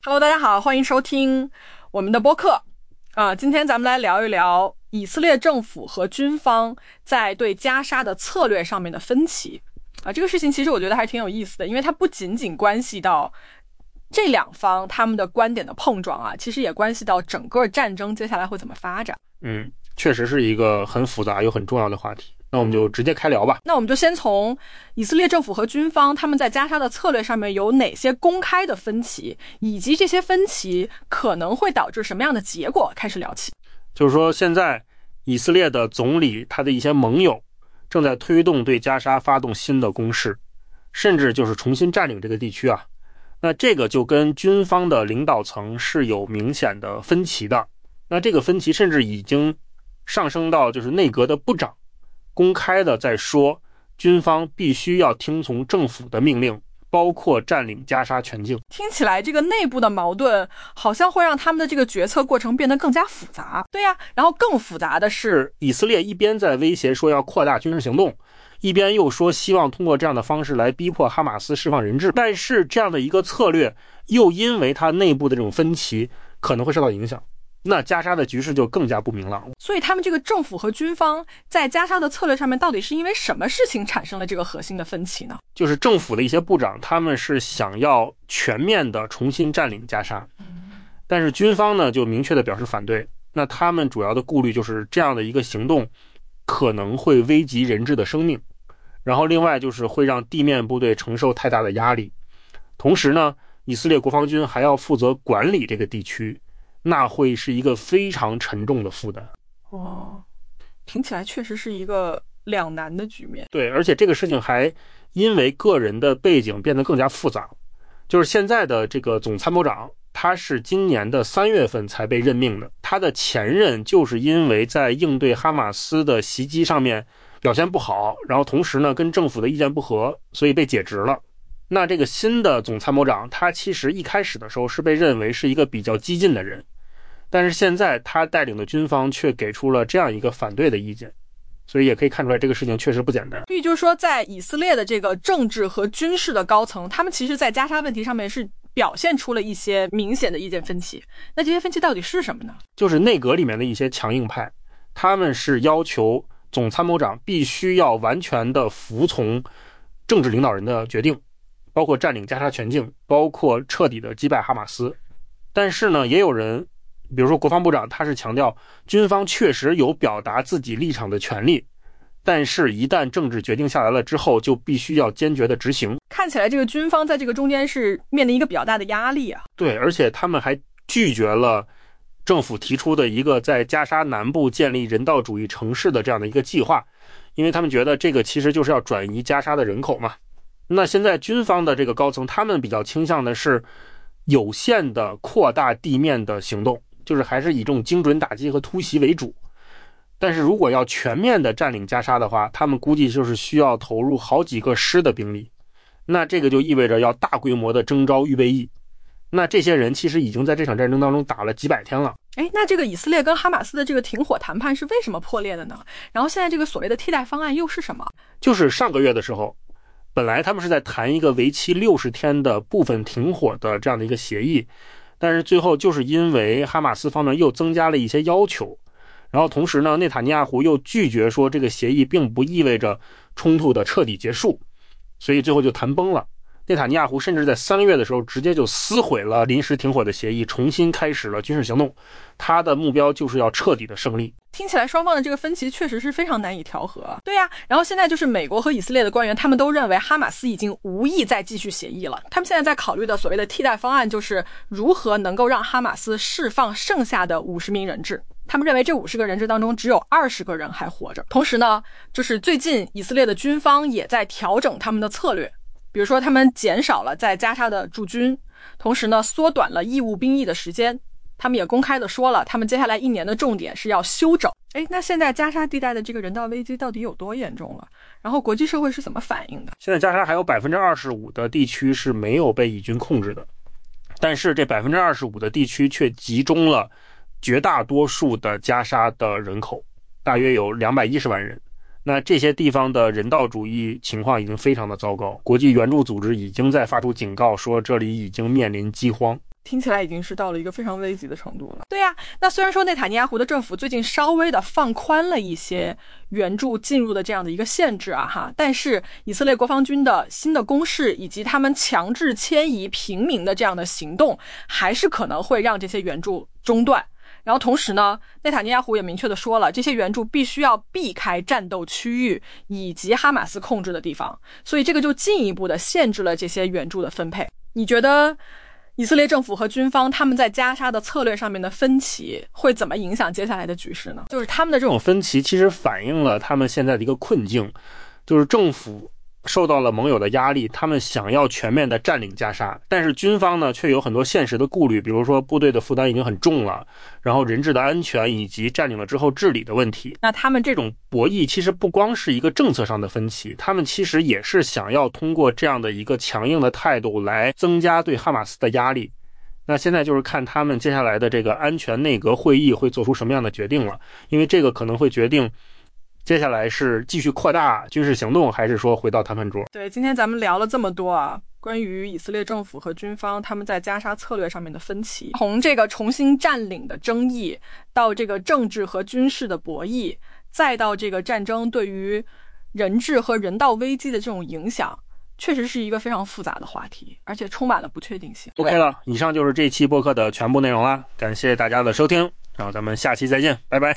Hello， 大家好，欢迎收听我们的播客。今天咱们来聊一聊以色列政府和军方在对加沙的策略上面的分歧。这个事情其实我觉得还挺有意思的，因为它不仅仅关系到这两方他们的观点的碰撞啊，其实也关系到整个战争接下来会怎么发展。 确实是一个很复杂又很重要的话题。那我们就直接开聊吧。 那我们就先从以色列政府和军方他们在加沙的策略上面有哪些公开的分歧，以及这些分歧可能会导致什么样的结果开始聊起。 就是说现在以色列的总理他的一些盟友正在推动对加沙发动新的攻势，甚至就是重新占领这个地区啊。那这个就跟军方的领导层是有明显的分歧的。那这个分歧甚至已经上升到就是内阁的部长公开的在说，军方必须要听从政府的命令，包括占领加沙全境。 听起来这个内部的矛盾好像会让他们的这个决策过程变得更加复杂。对呀，然后更复杂的是以色列一边在威胁说要扩大军事行动，一边又说希望通过这样的方式来逼迫哈马斯释放人质。但是这样的一个策略又因为它内部的这种分歧可能会受到影响，那加沙的局势就更加不明朗了。 所以他们这个政府和军方在加沙的策略上面到底是因为什么事情产生了这个核心的分歧呢？ 就是政府的一些部长他们是想要全面的重新占领加沙，但是军方呢就明确的表示反对。那他们主要的顾虑就是这样的一个行动可能会危及人质的生命，然后另外就是会让地面部队承受太大的压力。同时呢，以色列国防军还要负责管理这个地区，那会是一个非常沉重的负担。 听起来确实是一个两难的局面。 对，而且这个事情还因为个人的背景变得更加复杂。就是现在的这个总参谋长，他是今年的3月份才被任命的，他的前任就是因为在应对哈马斯的袭击上面表现不好，然后同时呢跟政府的意见不合，所以被解职了。那这个新的总参谋长，他其实一开始的时候是被认为是一个比较激进的人，但是现在他带领的军方却给出了这样一个反对的意见，所以也可以看出来这个事情确实不简单。 所以就是说，在以色列的这个政治和军事的高层，他们其实在加沙问题上面是表现出了一些明显的意见分歧。那这些分歧到底是什么呢？ 就是内阁里面的一些强硬派，他们是要求总参谋长必须要完全的服从政治领导人的决定，包括占领加沙全境，包括彻底的击败哈马斯。但是呢，也有人比如说国防部长，他是强调军方确实有表达自己立场的权利，但是一旦政治决定下来了之后，就必须要坚决的执行。 看起来这个军方在这个中间是面临一个比较大的压力啊。 对，而且他们还拒绝了政府提出的一个在加沙南部建立人道主义城市的这样的一个计划，因为他们觉得这个其实就是要转移加沙的人口嘛。那现在军方的这个高层，他们比较倾向的是有限的扩大地面的行动，就是还是以这种精准打击和突袭为主。但是如果要全面的占领加沙的话，他们估计就是需要投入好几个师的兵力，那这个就意味着要大规模的征召预备役。那这些人其实已经在这场战争当中打了几百天了。 那这个以色列跟哈马斯的这个停火谈判是为什么破裂的呢？然后现在这个所谓的替代方案又是什么？ 就是上个月的时候，本来他们是在谈一个为期60天的部分停火的这样的一个协议，但是最后就是因为哈马斯方面又增加了一些要求，然后同时呢，内塔尼亚胡又拒绝说这个协议并不意味着冲突的彻底结束，所以最后就谈崩了。内塔尼亚胡甚至在3月的时候直接就撕毁了临时停火的协议，重新开始了军事行动，他的目标就是要彻底的胜利。 听起来双方的这个分歧确实是非常难以调和。对呀，然后现在就是美国和以色列的官员，他们都认为哈马斯已经无意再继续协议了，他们现在在考虑的所谓的替代方案就是如何能够让哈马斯释放剩下的50名人质。他们认为这50个人质当中只有20个人还活着。同时呢，就是最近以色列的军方也在调整他们的策略，比如说他们减少了在加沙的驻军，同时呢缩短了义务兵役的时间。他们也公开的说了，他们接下来1年的重点是要休整。那现在加沙地带的这个人道危机到底有多严重了？然后国际社会是怎么反应的？ 现在加沙还有 25% 的地区是没有被以军控制的，但是这 25% 的地区却集中了绝大多数的加沙的人口，大约有210万人。那这些地方的人道主义情况已经非常的糟糕，国际援助组织已经在发出警告，说这里已经面临饥荒。 听起来已经是到了一个非常危急的程度了。对呀，那虽然说内塔尼亚胡的政府最近稍微的放宽了一些援助进入的这样的一个限制啊，但是以色列国防军的新的攻势以及他们强制迁移平民的这样的行动，还是可能会让这些援助中断。然后同时呢，内塔尼亚胡也明确的说了，这些援助必须要避开战斗区域以及哈马斯控制的地方，所以这个就进一步的限制了这些援助的分配。你觉得以色列政府和军方他们在加沙的策略上面的分歧会怎么影响接下来的局势呢？就是他们的这种分歧其实反映了他们现在的一个困境，就是政府受到了盟友的压力，他们想要全面的占领加沙，但是军方呢却有很多现实的顾虑，比如说部队的负担已经很重了，然后人质的安全以及占领了之后治理的问题。那他们这种博弈其实不光是一个政策上的分歧，他们其实也是想要通过这样的一个强硬的态度来增加对哈马斯的压力。那现在就是看他们接下来的这个安全内阁会议会做出什么样的决定了，因为这个可能会决定接下来是继续扩大军事行动，还是说回到谈判桌。 对，今天咱们聊了这么多啊，关于以色列政府和军方他们在加沙策略上面的分歧，从这个重新占领的争议，到这个政治和军事的博弈，再到这个战争对于人质和人道危机的这种影响，确实是一个非常复杂的话题，而且充满了不确定性。 OK 了，以上就是这期播客的全部内容啦，感谢大家的收听，然后咱们下期再见，拜拜。